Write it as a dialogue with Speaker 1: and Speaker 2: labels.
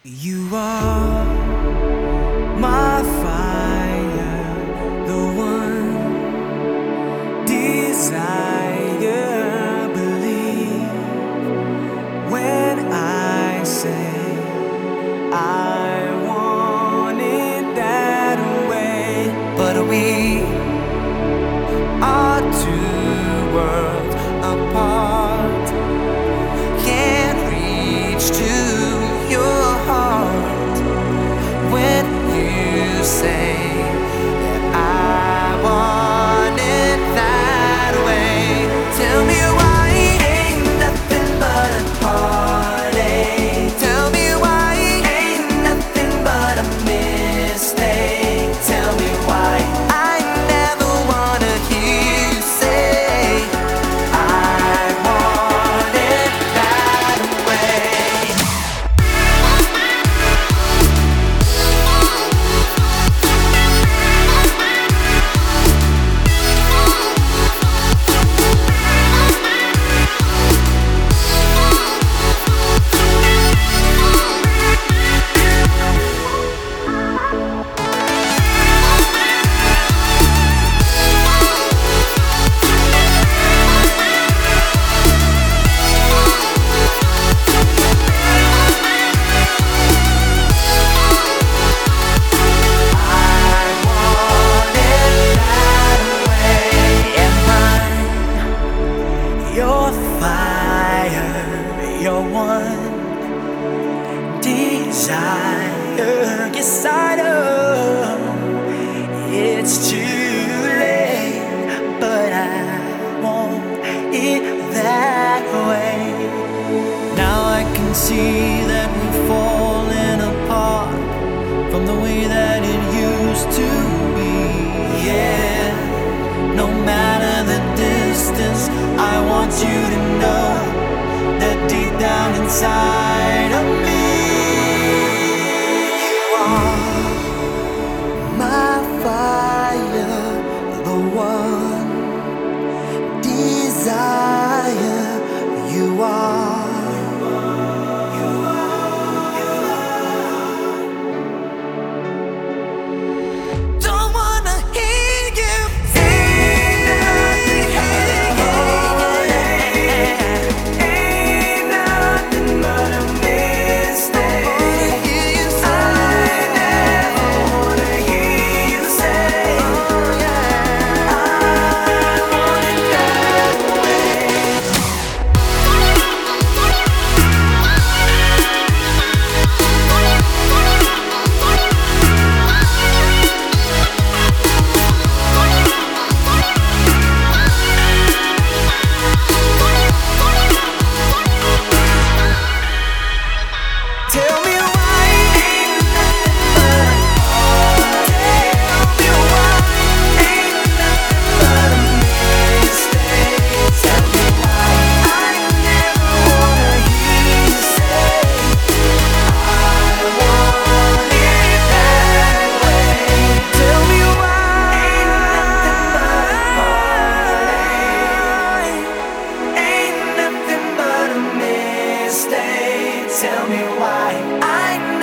Speaker 1: You are my fire, the one desire. Believe when I say I want it that way. But we are two worlds apart, can't reach to your heart when you say that I want it that way. Tell me why ain't nothing but a heartache. Tell me why ain't nothing but a mistake. Tell me why I never wanna hear you say I want it that way. Your fire, your one desire. Yes, I know it's too late, but I want it that way. Now I can see that we've fallen apart from the way that it used to be. Yeah, no matter the distance, I want you to know that deep down inside of me, you are my fire, the one desire. You are. Don't wanna hear you say nothing. Ain't nothing but a mistake. I never wanna hear you say I want it that way. Tell me why ain't nothing but a heartache. Tell me why ain't nothing but a mistake. Tell me why I never wanna hear you say I want it that way. Tell me why ain't nothing but a mistake. Tell me why I